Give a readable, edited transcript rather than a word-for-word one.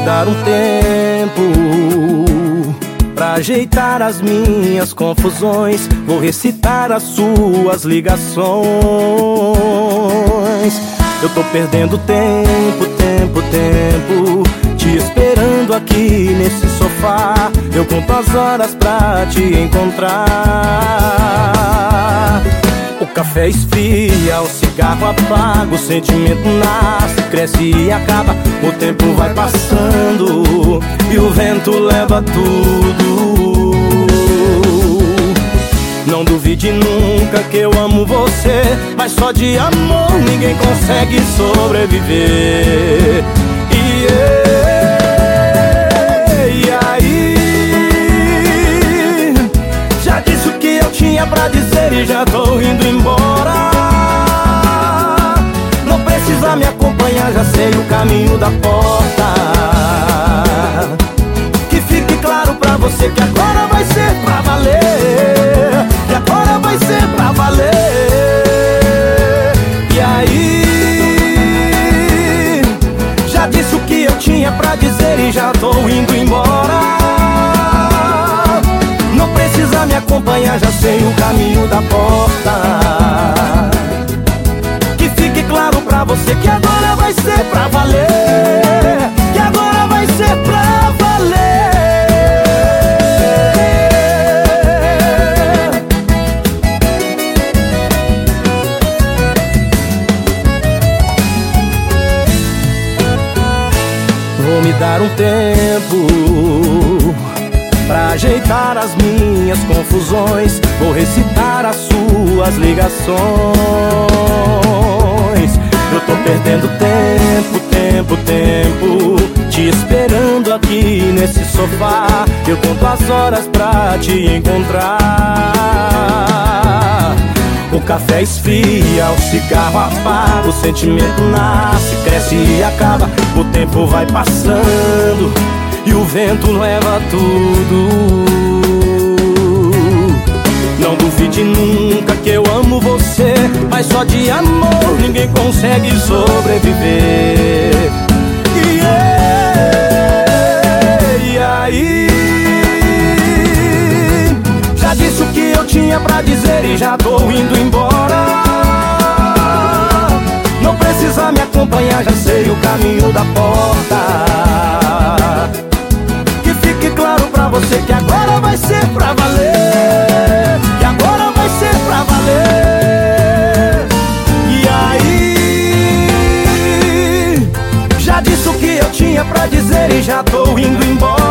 dar um tempo pra ajeitar as minhas confusões. Vou recitar as suas ligações. Eu tô perdendo tempo, te esperando aqui nesse sofá. Eu conto as horas pra te encontrar. O café esfria, o cigarro apaga, o sentimento nasce, cresce e acaba. O tempo vai passando e o vento leva tudo. Não duvide nunca que eu amo você, mas só de amor ninguém consegue sobreviver. E aí, já disse o que eu tinha pra dizer e já tô indo embora. Não precisa me acompanhar, já sei o caminho da porta. Que fique claro pra você que agora vai ser pra valer, que agora vai ser pra valer. E aí, já disse o que eu tinha pra dizer e já tô indo embora. Não precisa me acompanhar, já sei o caminho da porta. Que fique claro pra você que agora vai ser pra valer, que agora vai ser pra valer. Vou me dar um tempo pra ajeitar as minhas confusões. Vou recitar as suas ligações. Eu tô perdendo tempo, te esperando aqui nesse sofá. Eu conto as horas pra te encontrar. O café esfria, o cigarro apaga, o sentimento nasce, cresce e acaba. O tempo vai passando e o vento leva tudo. Não duvide nunca que eu amo você, mas só de amor ninguém consegue sobreviver. E aí, já disse o que eu tinha pra dizer e já tô indo embora. Não precisa me acompanhar, já sei o caminho da porta. Que fique claro pra você que agora vai ser pra valer, que agora vai ser pra valer. E aí, já disse o que eu tinha pra dizer e já tô indo embora.